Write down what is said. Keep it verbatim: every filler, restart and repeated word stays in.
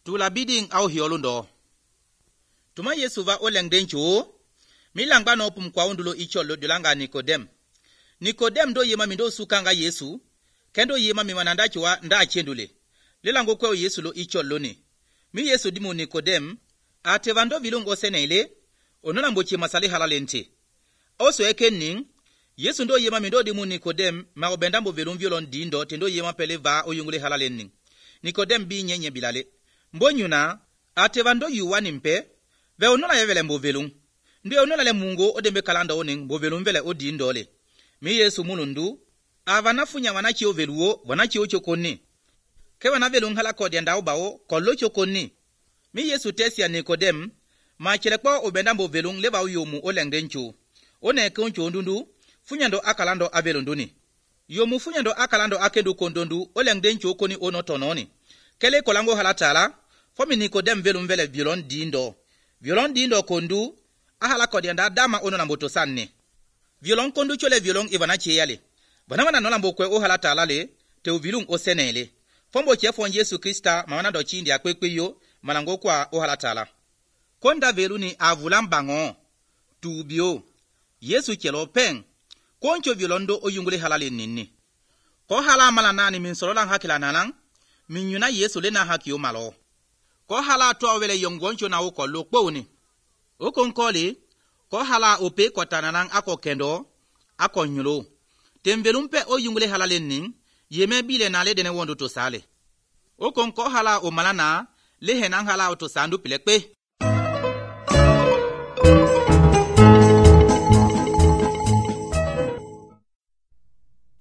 tu la biding au hiolundo. Tuma Yesu va o lengdencho, mi langba no pum kwa undulo icholo dulanga Nikodem. Nikodem do yema mindo sukanga Yesu, kendo yema mi mananda chwa nda achendule. Lilango kwa Yesu lo icholo ni. Mi Yesu dimu Nikodem, atevando vilungo senele, onona mbochi masali halalente. Oso ekening, Yesu ndo yema mindo dimu Nikodem, ma obendambo vilun violon dindo, tendo yema pele va oyungule halalening. Nikodem bi nyenye bilale. Mbonyuna, atevando yuwani mpe, ve onona yevele mbovelung. Ndi onona le mungo odembe kalanda oning mbovelung vele odindole. Mi Yesu munundu, avanafunya wanachi oveluo, wanachi ochokoni. Ke wanavelung hala kodi andao bao, kolo chokoni. Mi Yesu tesi ya Nikodem, ma chelekwa obendambo velung leba uyomu olengdencho. One ekoncho ondundu, funyando akalando avelunduni. Yomu funyando akalando akendu kondondu, olengdencho koni ono tononi. Kele kolango halatala, fomi Nikodem velum vele violon dindo. Violon dindo kondu, ahala kodi anda dama ono namboto sanne. Violon kondu chole violon ivana cheyale. Bana wana nolambo kwe o halatala le, te uvilung o senele. Fombo chefon Yesu Krista mawana do chindi ya kwe kwe yo, malango kwa o halatala. Konda veluni avulambango, tubio, Yesu chelo peng, koncho violondo o yungule halale nini. Ko hala malanani min sololang hakila nalang, min yuna Yesu lena hakio malo. Ko hala toa wele yongoncho na uko lokpo uni. Uko nkoli, ko hala upe kwa tananang ako kendo, ako nyulo. Temvelumpe o yungule halale ning, yeme bile na le dene wondo to sale. Uko nko hala o malana, lehenang hala o to sandu pilekpe.